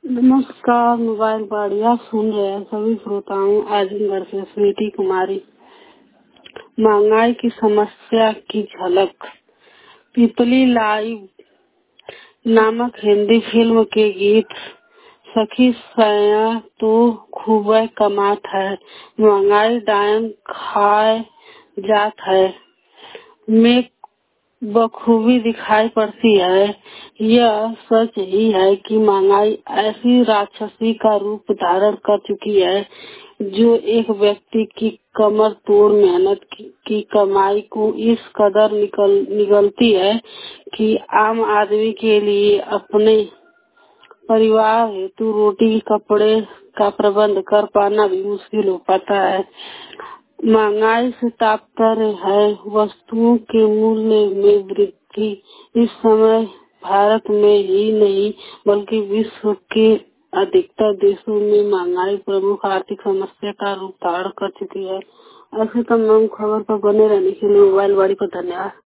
नमस्कार। मोबाइल बढ़िया सुन रहे हैं सभी श्रोताओं। आजमगढ़ से स्वीटी कुमारी। महंगाई की समस्या की झलक। पिपली लाइव नामक हिंदी फिल्म के गीत सखी सया तो खूब कमात है, महंगाई डायन खाए जात है में बखूबी दिखाई पड़ती है। यह सच ही है कि महंगाई ऐसी राक्षसी का रूप धारण कर चुकी है जो एक व्यक्ति की कमर तोड़ मेहनत की कमाई को इस कदर निगलती है कि आम आदमी के लिए अपने परिवार हेतु रोटी कपड़े का प्रबंध कर पाना भी मुश्किल हो पाता है। महंगाई से तात्पर्य है वस्तुओं के मूल्य में वृद्धि। इस समय भारत में ही नहीं बल्कि विश्व के अधिकतर देशों में महंगाई प्रमुख आर्थिक समस्या का रूप धारण कर चुकी है। ऐसे तमाम खबर पर बने रहने के लिए मोबाइल वाड़ी को धन्यवाद।